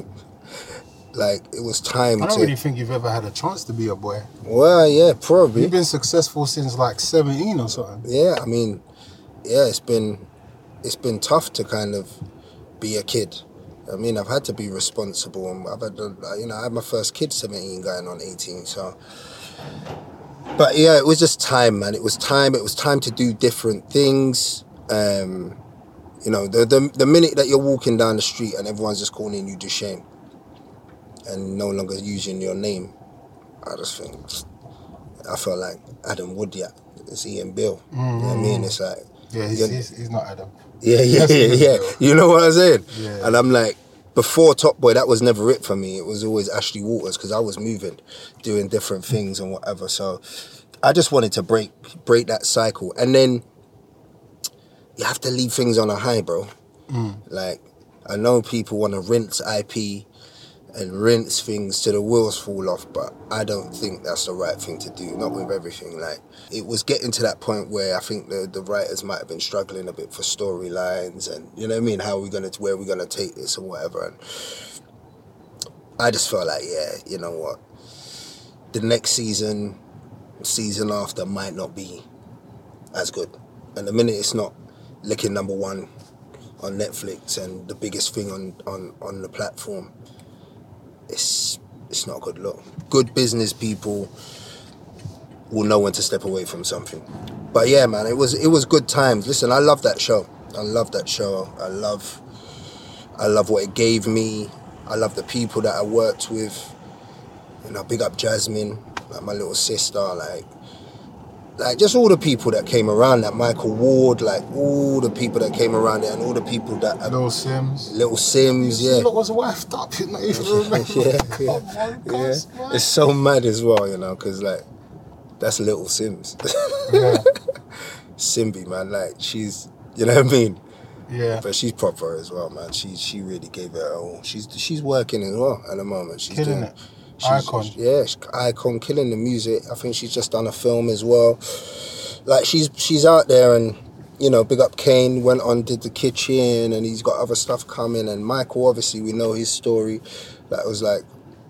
Like, it was time to... I don't to, really think you've ever had a chance to be a boy. Well, yeah, probably. You've been successful since like seventeen or something. Yeah, I mean, yeah, it's been it's been tough to kind of be a kid. I mean, I've had to be responsible. And I've had, you know, I had my first kid seventeen, going on eighteen. So, but yeah, it was just time, man. It was time. It was time to do different things. Um, you know, the the the minute that you're walking down the street and everyone's just calling you Deshane and no longer using your name, I just think, I felt like Adam Woodyard. It's Ian Bill. Mm-hmm. You know what I mean? It's like... Yeah, he's, he's, he's not Adam. Yeah, yeah, yeah, yeah. You know what I'm saying? Yeah. And I'm like, before Top Boy, that was never it for me. It was always Ashley Waters, because I was moving, doing different things and whatever. So I just wanted to break break that cycle. And then you have to leave things on a high, bro. Mm. Like, I know people want to rinse I P and rinse things till the wheels fall off, but I don't think that's the right thing to do, not with everything. Like, it was getting to that point where I think the, the writers might have been struggling a bit for storylines and, you know what I mean, how are we gonna, where are we gonna take this or whatever. And I just felt like, yeah, you know what, the next season, season after might not be as good. And the minute it's not licking number one on Netflix and the biggest thing on, on, on the platform, it's it's not a good look. Good business people will know when to step away from something. But yeah, man, it was it was good times. Listen, I love that show. I love that show. I love I love what it gave me. I love the people that I worked with. You know, big up Jasmine, like my little sister, like like just all the people that came around that, Michael Ward, like all the people that came around it and all the people that... Little Sims. Little Sims, yeah. Look, was wifed up, you know, if you remember. yeah, Come yeah, on, yeah. cuz, man. It's so mad as well, you know, because, like, that's Little Sims. Yeah. Simbi, man, like, she's, you know what I mean? Yeah. But she's proper as well, man. She she really gave it her all. She's she's working as well at the moment. She's Killing doing, it. She's, Icon. Yeah, she's Icon, killing the music. I think she's just done a film as well. Like, she's she's out there, and, you know, big up Kane, went on, did The Kitchen, and he's got other stuff coming. And Michael, obviously, we know his story. That was, like,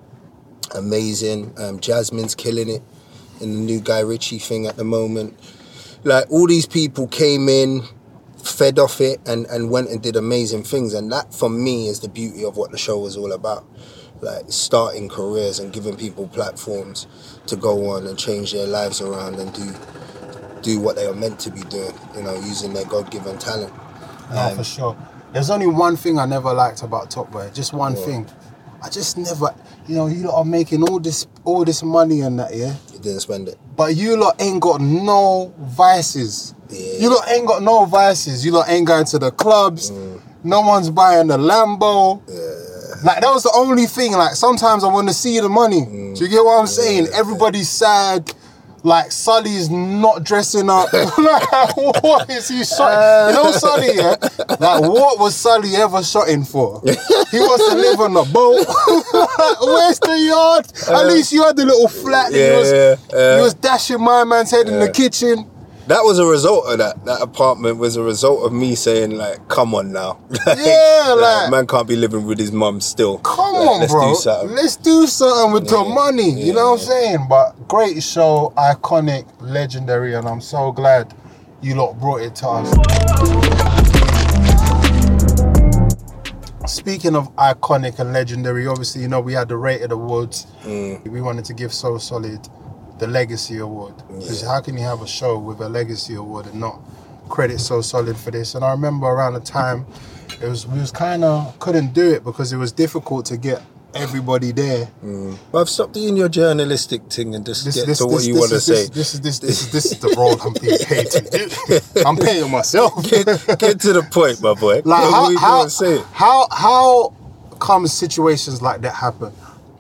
amazing. Um, Jasmine's killing it in the new Guy Ritchie thing at the moment. Like, all these people came in, fed off it, and, and went and did amazing things. And that, for me, is the beauty of what the show was all about. Like, starting careers and giving people platforms to go on and change their lives around and do do what they are meant to be doing, you know, using their God-given talent. No, Um, for sure. There's only one thing I never liked about Top Boy. Just one What? thing. I just never, you know, you lot are making all this all this money and that, yeah? You didn't spend it. But you lot ain't got no vices. Yeah. You lot ain't got no vices. You lot ain't going to the clubs. Mm. No one's buying the Lambo. Yeah. Like, that was the only thing. Like, sometimes I want to see the money. Mm. Do you get what I'm saying? Yeah. Everybody's sad. Like, Sully's not dressing up. Like, what is he shot? You know Sully, yeah? Like, what was Sully ever shotting for? He wants to live on a boat. Where's the yard? At least you had the little flat. that Yeah, he, was, yeah, yeah. he was dashing my man's head in the Yeah. kitchen. That was a result of that. That apartment was a result of me saying, like, come on now. Like, Yeah, like- man can't be living with his mum still. Come Like, on, let's bro. do something. Let's do something with the Yeah, money. You yeah, know what I'm yeah. saying? But great show, iconic, legendary, and I'm so glad you lot brought it to us. Speaking of iconic and legendary, obviously, you know, we had the Rated Awards. Mm. We wanted to give So Solid the Legacy Award. Because Yeah. how can you have a show with a Legacy Award and not credit So Solid for this? And I remember around the time, it was we was kind of couldn't do it because it was difficult to get everybody there. Mm. Well, I've stopped doing your journalistic thing and just This, get this, to what this, you this want to is, say. This, this is this, this is this is the role I'm being paid to do. I'm paying myself. Get, get to the point, my boy. Like, What how you how, gonna say? how how come situations like that happen?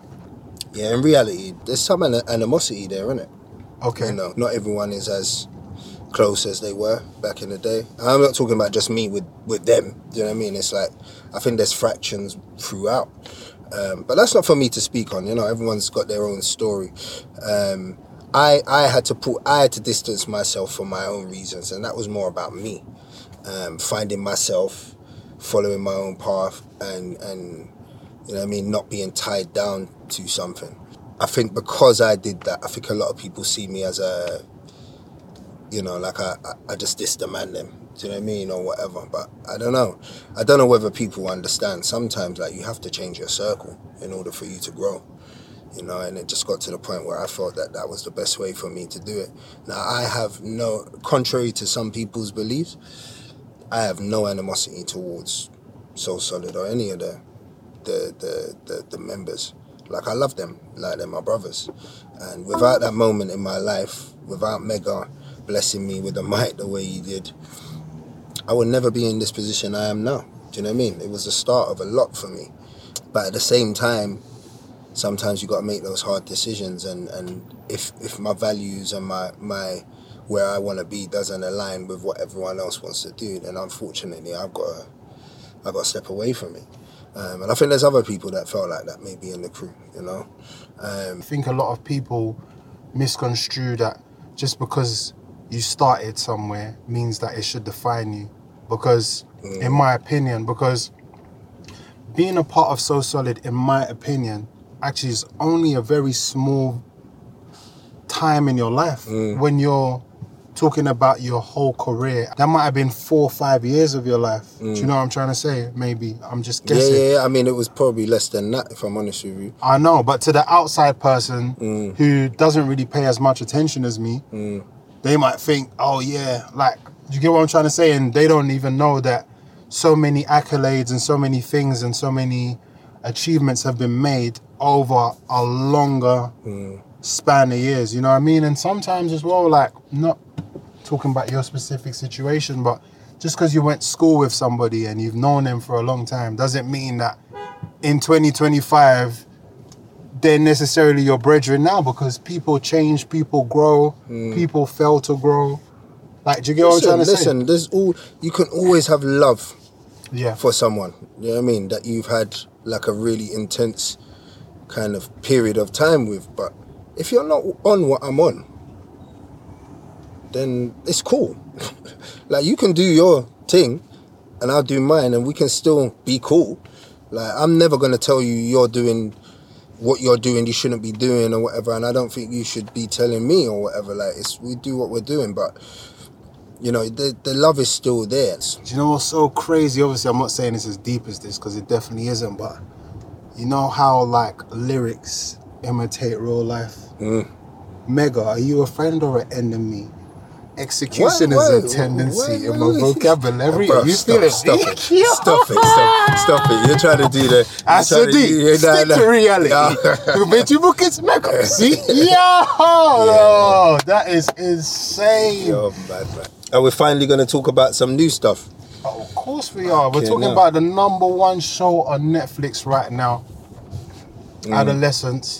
Yeah, in reality, there's some an- animosity there, isn't it? Okay. You know, not everyone is as close as they were back in the day. I'm not talking about just me with, with them. Do you know what I mean? It's like, I think there's fractions throughout. Um, but that's not for me to speak on. You know, everyone's got their own story. Um, I I had to put I had to distance myself for my own reasons, and that was more about me, um, finding myself, following my own path, and and you know what I mean, not being tied down to something. I think because I did that, I think a lot of people see me as a, you know, like I, I, I just diss the man them. Do you know what I mean? Or whatever. But I don't know. I don't know whether people understand. Sometimes, like, you have to change your circle in order for you to grow. You know, and it just got to the point where I felt that that was the best way for me to do it. Now, I have no, contrary to some people's beliefs, I have no animosity towards So Solid or any of the the the, the, the members. Like, I love them, like they're my brothers. And without that moment in my life, without Mega blessing me with the mic the way he did, I would never be in this position I am now. Do you know what I mean? It was the start of a lot for me. But at the same time, sometimes you got to make those hard decisions. And, and if if my values and my, my where I want to be doesn't align with what everyone else wants to do, then unfortunately I've got to, I've got to step away from it. Um, and I think there's other people that felt like that maybe in the crew, you know. Um, I think a lot of people misconstrue that just because you started somewhere means that it should define you. Because, mm. in my opinion, because being a part of So Solid, in my opinion, actually is only a very small time in your life. Mm. When you're talking about your whole career, that might have been four or five years of your life. Mm. Do you know what I'm trying to say? Maybe. I'm just Yeah, guessing. yeah, yeah. I mean, it was probably less than that, if I'm honest with you. I know, but to the outside person Mm. who doesn't really pay as much attention as me, Mm. they might think, oh yeah, like, do you get what I'm trying to say? And they don't even know that so many accolades and so many things and so many achievements have been made over a longer Mm. span of years, you know what I mean? And sometimes as well, like, not talking about your specific situation, but just because you went to school with somebody and you've known them for a long time doesn't mean that in twenty twenty-five they're necessarily your brethren now, because people change, people grow, Mm. people fail to grow. Like, do you get what Listen, I'm trying to listen, there's all, you can always have love say? Yeah. for someone, you know what I mean, that you've had like a really intense kind of period of time with, but if you're not on what I'm on, then it's cool. Like, you can do your thing and I'll do mine and we can still be cool. Like, I'm never going to tell you you're doing what you're doing you shouldn't be doing or whatever, and I don't think you should be telling me or whatever. Like, it's, we do what we're doing, but you know, the the love is still there. Do you know what's so crazy? Obviously, I'm not saying it's as deep as this, because it definitely isn't, but you know how, like, lyrics imitate real life? Mm. Mega, are you a friend or an enemy? Execution Why- is why- a tendency why- in why- my vocabulary. Bro, you stop, feel it? stop it, stop it, stop, stop it. You're trying to do the. I said, you're trying stick to reality. Yeah. But you book it, Mega. See? Yo, that is insane. Yo, man, man. And we're finally going to talk about some new stuff. Oh, of course we are. We're Okay, talking now. about the number one show on Netflix right now, Mm. Adolescence.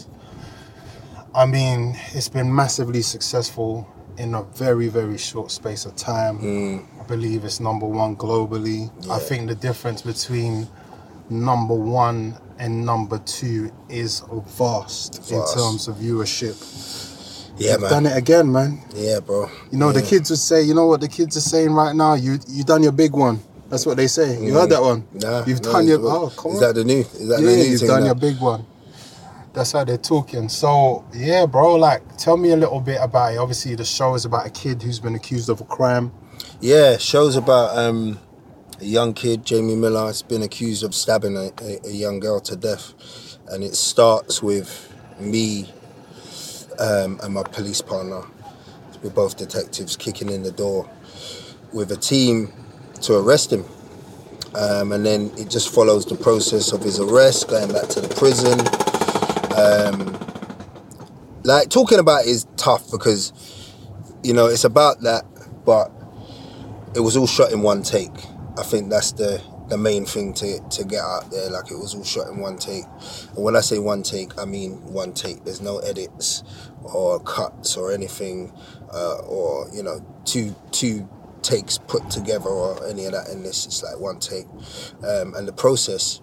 I mean, it's been massively successful in a very, very short space of time. Mm. I believe it's number one globally. I Yeah. think the difference between number one and number two is vast, in Vast. terms of viewership. Yeah, You've man. done it again, man. Yeah, bro. You know, yeah. the kids would say, you know what the kids are saying right now? You you done your big one. That's what they say. You heard that one? Nah, You've no, done your, what- oh, come Is on. that the new? Is that Yeah, the new you've thing done now? your big one. That's how they're talking. So, yeah, bro, like, tell me a little bit about it. Obviously, the show is about a kid who's been accused of a crime. Yeah, show's about um, a young kid, Jamie Miller, has been accused of stabbing a, a, a young girl to death. And it starts with me um, and my police partner. We're both detectives kicking in the door with a team to arrest him. Um, and then it just follows the process of his arrest, going back to the prison. Um, like, talking about it is tough because, you know, it's about that, but it was all shot in one take. I think that's the, the main thing to, to get out there. Like, it was all shot in one take. And when I say one take, I mean one take. There's no edits or cuts or anything, uh, or, you know, two two takes put together or any of that in this. It's like one take. Um, and the process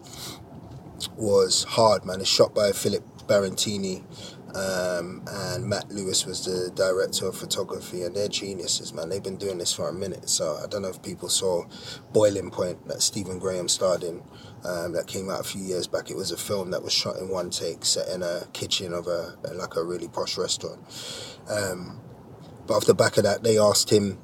was hard, man. It's shot by Philip Barantini, um, and Matt Lewis was the director of photography, and they're geniuses, man. They've been doing this for a minute. So I don't know if people saw Boiling Point that Stephen Graham starred in, um, that came out a few years back. It was a film that was shot in one take, set in a kitchen of a like a really posh restaurant. Um, but off the back of that, they asked him,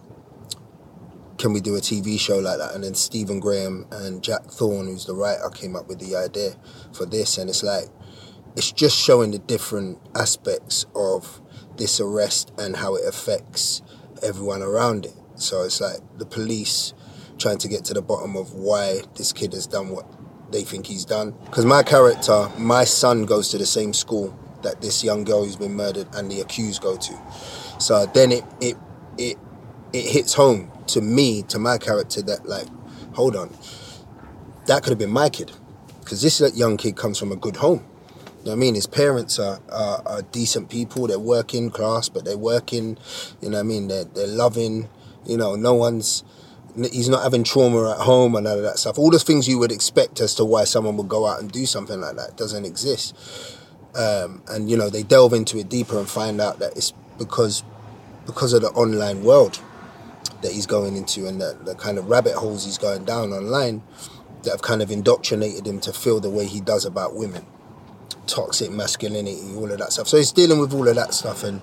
can we do a T V show like that? And then Stephen Graham and Jack Thorne, who's the writer, came up with the idea for this. And it's like, it's just showing the different aspects of this arrest and how it affects everyone around it. So it's like the police trying to get to the bottom of why this kid has done what they think he's done. Because my character, my son goes to the same school that this young girl who's been murdered and the accused go to. So then it it it it hits home to me, to my character, that like, hold on, that could have been my kid. Because this young kid comes from a good home. You know what I mean? His parents are, are, are decent people. They're working class, but they're working, you know what I mean? They're, they're loving, you know, no one's, he's not having trauma at home and all of that stuff. All the things you would expect as to why someone would go out and do something like that doesn't exist. Um, and, you know, they delve into it deeper and find out that it's because because of the online world that he's going into and the, the kind of rabbit holes he's going down online that have kind of indoctrinated him to feel the way he does about women. Toxic masculinity, all of that stuff. So he's dealing with all of that stuff, and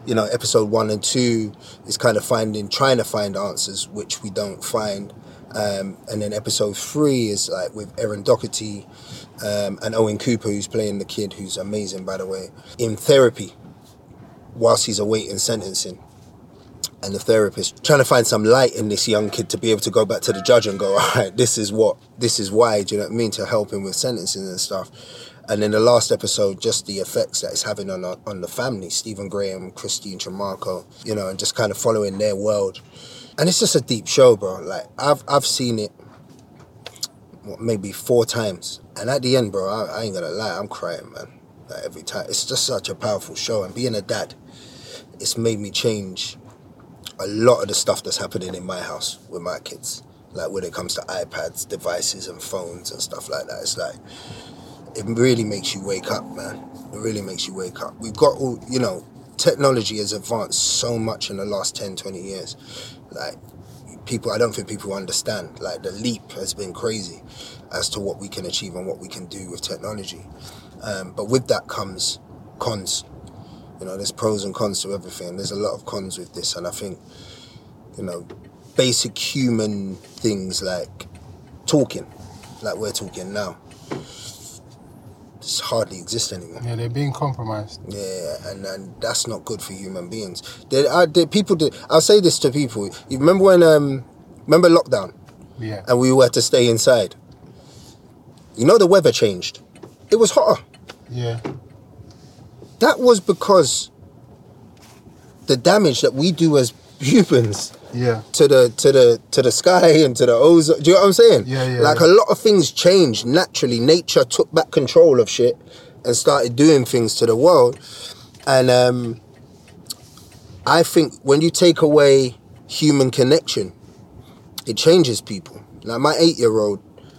you know, episode one and two is kind of finding, trying to find answers, which we don't find. Um, and then episode three is like with Erin Doherty um, and Owen Cooper, who's playing the kid, who's amazing, by the way, in therapy whilst he's awaiting sentencing. And the therapist trying to find some light in this young kid to be able to go back to the judge and go, all right, this is what, this is why, do you know what I mean, to help him with sentencing and stuff. And then the last episode, just the effects that it's having on on the family, Stephen Graham, Christine Tremarco, you know, and just kind of following their world. And it's just a deep show, bro. Like, I've I've seen it what, maybe four times. And at the end, bro, I, I ain't gonna lie, I'm crying, man. Like, every time. It's just such a powerful show. And being a dad, it's made me change a lot of the stuff that's happening in my house with my kids. Like, when it comes to iPads, devices, and phones and stuff like that. It's like, it really makes you wake up, man. It really makes you wake up. We've got all, you know, technology has advanced so much in the last ten, twenty years. Like, people, I don't think people understand. Like, the leap has been crazy as to what we can achieve and what we can do with technology. Um, but with that comes cons. You know, there's pros and cons to everything. There's a lot of cons with this. And I think, you know, basic human things like talking, like we're talking now, hardly exist anymore. Yeah, they're being compromised. Yeah, and, and that's not good for human beings. There are there, people. Did, I'll say this to people. You remember when? Um, remember lockdown? Yeah. And we were to stay inside. You know the weather changed. It was hotter. Yeah. That was because the damage that we do as humans. Yeah. To the to the to the sky and to the ozone. Do you know what I'm saying? Yeah, yeah. Like yeah. a lot of things changed naturally. Nature took back control of shit and started doing things to the world. And um, I think when you take away human connection, it changes people. Like my eight-year-old,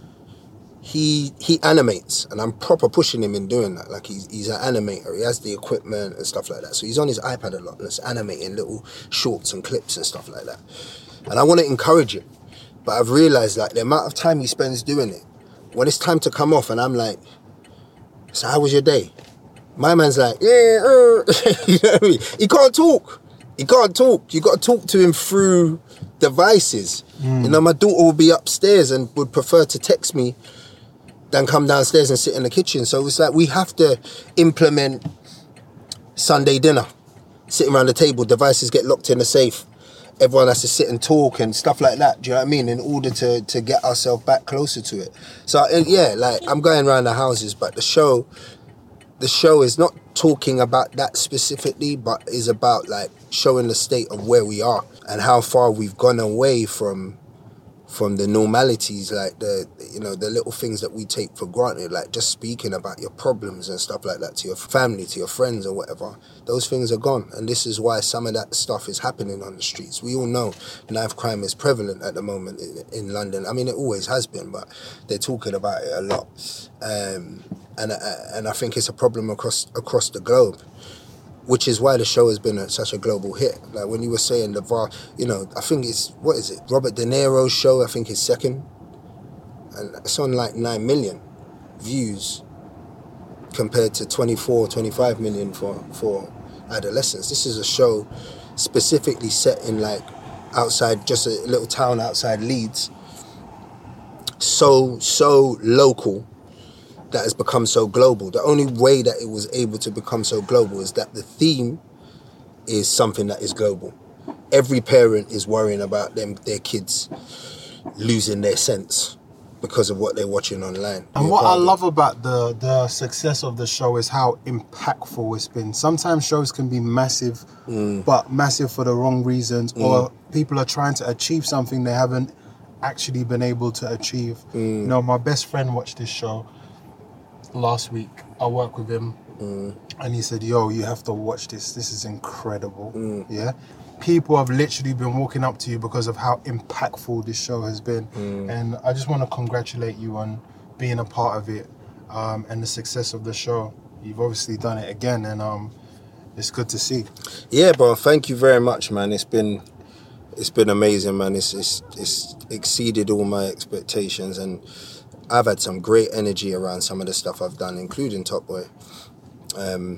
he he animates, and I'm proper pushing him in doing that. Like he's he's an animator. He has the equipment and stuff like that. So he's on his iPad a lot and it's animating little shorts and clips and stuff like that. And I want to encourage it, but I've realised like the amount of time he spends doing it, when it's time to come off, and I'm like, so how was your day? My man's like, yeah, uh. You know what I mean? He can't talk. He can't talk. You got to talk to him through devices. Mm. You know, my daughter would be upstairs and would prefer to text me than come downstairs and sit in the kitchen. So it's like we have to implement Sunday dinner, sitting around the table, devices get locked in the safe. Everyone has to sit and talk and stuff like that. Do you know what I mean? In order to to get ourselves back closer to it. So yeah, like I'm going around the houses, but the show, the show is not talking about that specifically, but is about like showing the state of where we are and how far we've gone away from from the normalities, like the, you know, the little things that we take for granted, like just speaking about your problems and stuff like that to your family, to your friends or whatever. Those things are gone. And this is why some of that stuff is happening on the streets. We all know knife crime is prevalent at the moment in, in London. I mean, it always has been, but they're talking about it a lot. Um, and, and I think it's a problem across across the globe, which is why the show has been a, such a global hit. Like when you were saying the VAR, you know, I think it's, what is it? Robert De Niro's show, I think is second. And it's on like nine million views compared to twenty-four, twenty-five million for, for adolescents. This is a show specifically set in like outside, just a little town outside Leeds. So, so local that has become so global. The only way that it was able to become so global is that the theme is something that is global. Every parent is worrying about them, their kids losing their sense because of what they're watching online. And You're what I part of it. love about the the success of the show is how impactful it's been. Sometimes shows can be massive, Mm. but massive for the wrong reasons, or people are trying to achieve something they haven't actually been able to achieve. Mm. You know, my best friend watched this show last week. I work with him, Mm. and he said, yo, you have to watch this. This is incredible. Mm. Yeah. People have literally been walking up to you because of how impactful this show has been. Mm. And I just want to congratulate you on being a part of it, um, and the success of the show. You've obviously done it again, and um, it's good to see. Yeah, bro. Thank you very much, man. It's been, it's been amazing, man. It's it's it's exceeded all my expectations, and I've had some great energy around some of the stuff I've done, including Top Boy. Um,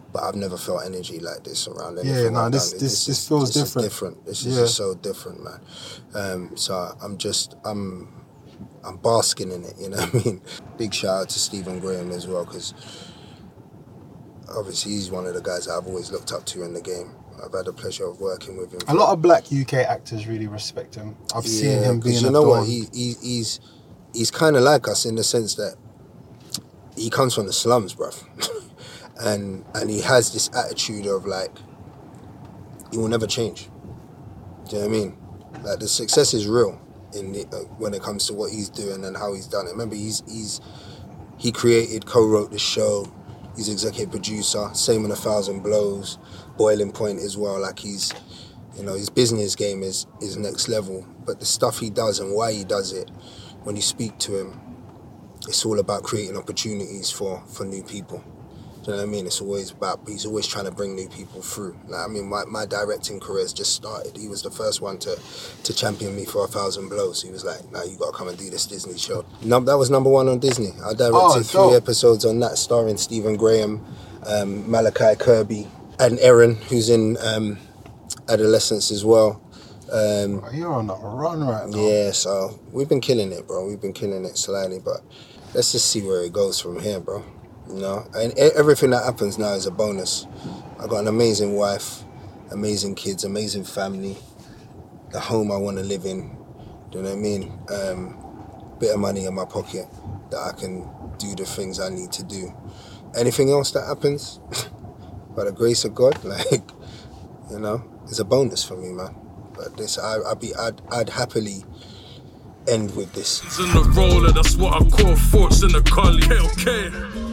but I've never felt energy like this around anything. Yeah, no, I've this done. this, this is, feels this different. Is different. This yeah. is just so different, man. Um, so I'm just I'm I'm basking in it. You know what I mean? Big shout out to Stephen Graham as well, because obviously he's one of the guys I've always looked up to in the game. I've had the pleasure of working with him. A lot of black U K actors really respect him. I've yeah, seen him being you know adorned. what? He, he he's he's kind of like us in the sense that he comes from the slums, bruv. and and he has this attitude of like, he will never change. Do you know what I mean? Like the success is real in the, uh, when it comes to what he's doing and how he's done it. Remember, he's he's he created, co-wrote the show. He's executive producer. Same in A Thousand Blows, Boiling Point as well. Like he's, you know, his business game is is next level. But the stuff he does and why he does it, when you speak to him, it's all about creating opportunities for, for new people. Do you know what I mean? It's always about, he's always trying to bring new people through. Like, I mean, my, my directing career has just started. He was the first one to, to champion me for A Thousand Blows. He was like, "Now you got to come and do this Disney show." No, that was number one on Disney. I directed Oh, three dope. episodes on that, starring Stephen Graham, um, Malachi Kirby, and Erin, who's in um, Adolescence as well. Um, You're on a run right now. yeah, so we've been killing it, bro. We've been killing it slightly, but let's just see where it goes from here, bro. You know, and e- everything that happens now is a bonus. I got an amazing wife, amazing kids, amazing family, the home I want to live in. Do you know what I mean? Um, bit of money in my pocket that I can do the things I need to do. Anything else that happens, by the grace of God, like, you know, it's a bonus for me, man. But this, I, I'd be, I'd, I'd happily end with this. In the roller, that's what I call thoughts in the collie. Okay.